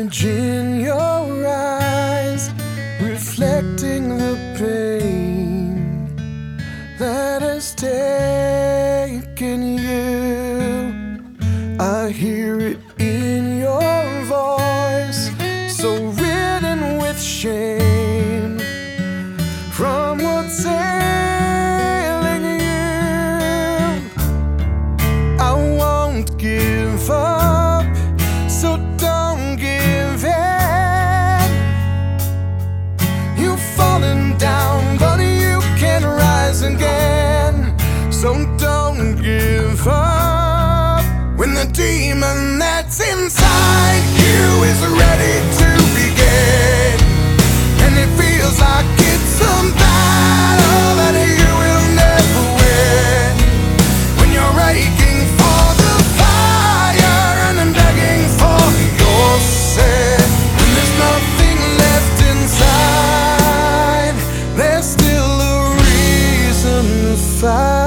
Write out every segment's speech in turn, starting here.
image in your eyes, reflecting the pain that has taken you. I hear it in your voice, so ridden with shame from what's ailing you. I won't give up, so don't give in. You've fallen down, but you can rise again. So don't give up when the demon that's inside you is ready to begin. And it feels like it's a battle that you will never win. When you're aching for the fire and begging for your sin, when there's nothing left inside, there's still a reason to fight.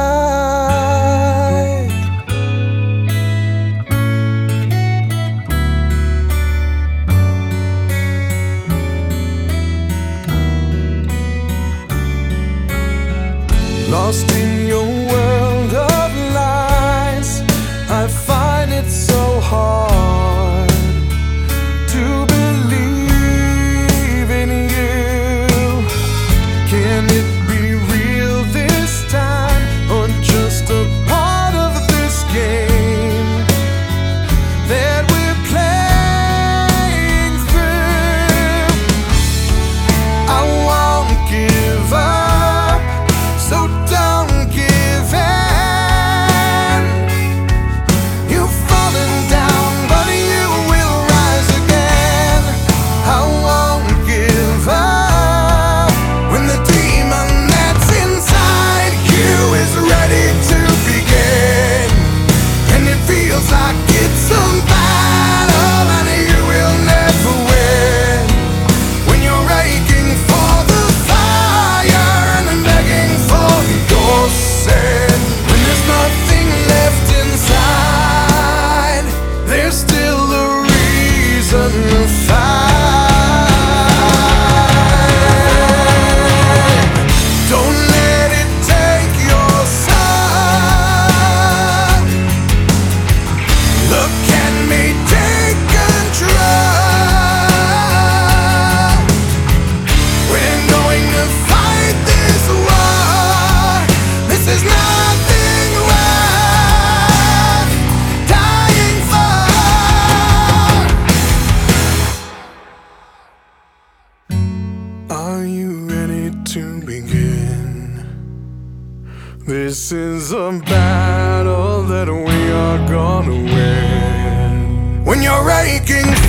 Lost in your world of lies, I find it so hard to believe in you. Can it be real this time, or just a part of this game that we're playing through? I won't give up, so don't give in. You've fallen down, but you will rise again. I won't give up when the demon that's inside you is ready to begin. And it feels like it's a battle and you will never win. When you're aching for the fire and begging for your sin, when there's nothing left inside, there's still a reason to fight. Don't let it take your sun. Look at me, take control. We're going to fight this war. This is nothing worth dying for. Are you ready to begin? This is a battle that we are gonna win. When you're aching